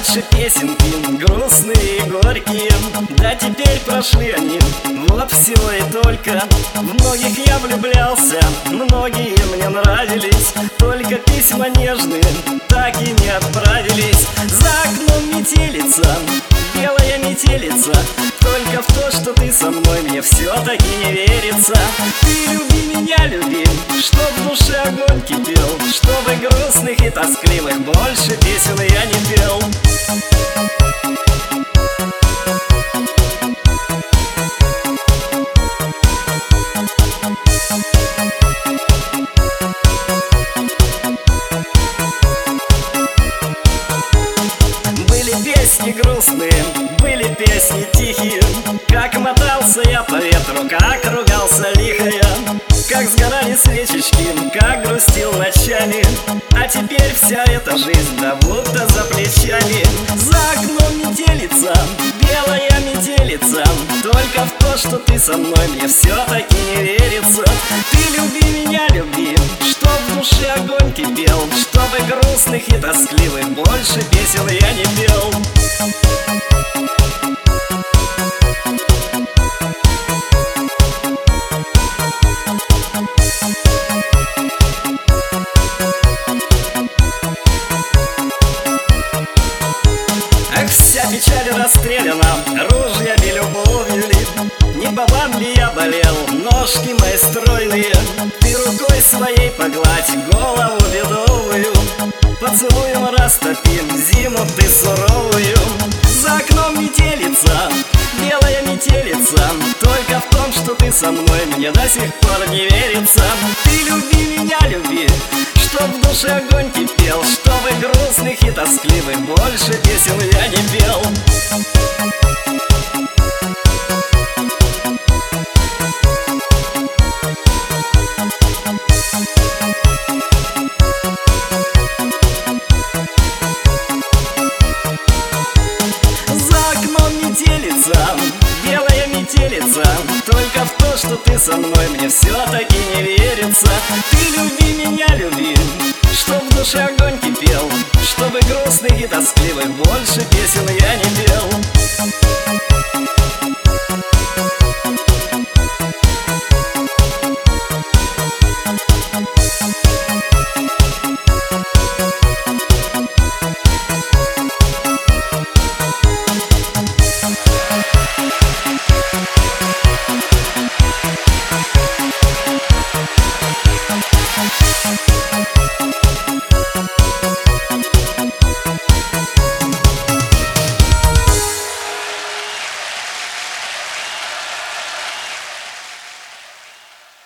раньше песенки грустные и горькие, да теперь прошли они, вот всего и только. В многих я влюблялся, многие мне нравились, только письма нежные так и не отправились. За окном метелица, белая метелица, только в то, что ты со мной, мне все-таки не верится. Ты люби меня, люби, чтоб в душе огонь кипел, чтобы грустных и тоскливых больше песен я не пел. Были песни грустные, были песни тихие, как мотался я по ветру, как ругался лихо я, как сгорали свечечки, как грустил ночами. А теперь вся эта жизнь, да будто за плечами. За окном метелица, белая метелица, только в то, что ты со мной, мне все-таки не верится. Ты люби меня, люби, чтоб в душе огонь кипел, чтобы грустных и тоскливых больше песен я не пел. Ах, вся печаль расстреляна, ружьями любовью ли? Не бабам ли я болел, ножки мои стройные? Ты рукой своей погладь голову бедовую, поцелуем растопим зиму ты суровую. За окном метелица, белая метелица, только в том, что ты со мной, мне до сих пор не верится. Ты люби меня, люби, чтоб в душе огонь кипел, чтобы грустных и тоскливых больше песен я не пел. За окном метелица, белая метелица, только в то, что ты со мной, мне все-таки не верится. Ты люби меня, люби, чтоб в душе огонь кипел, чтобы грустных и тоскливых больше песен я не пел.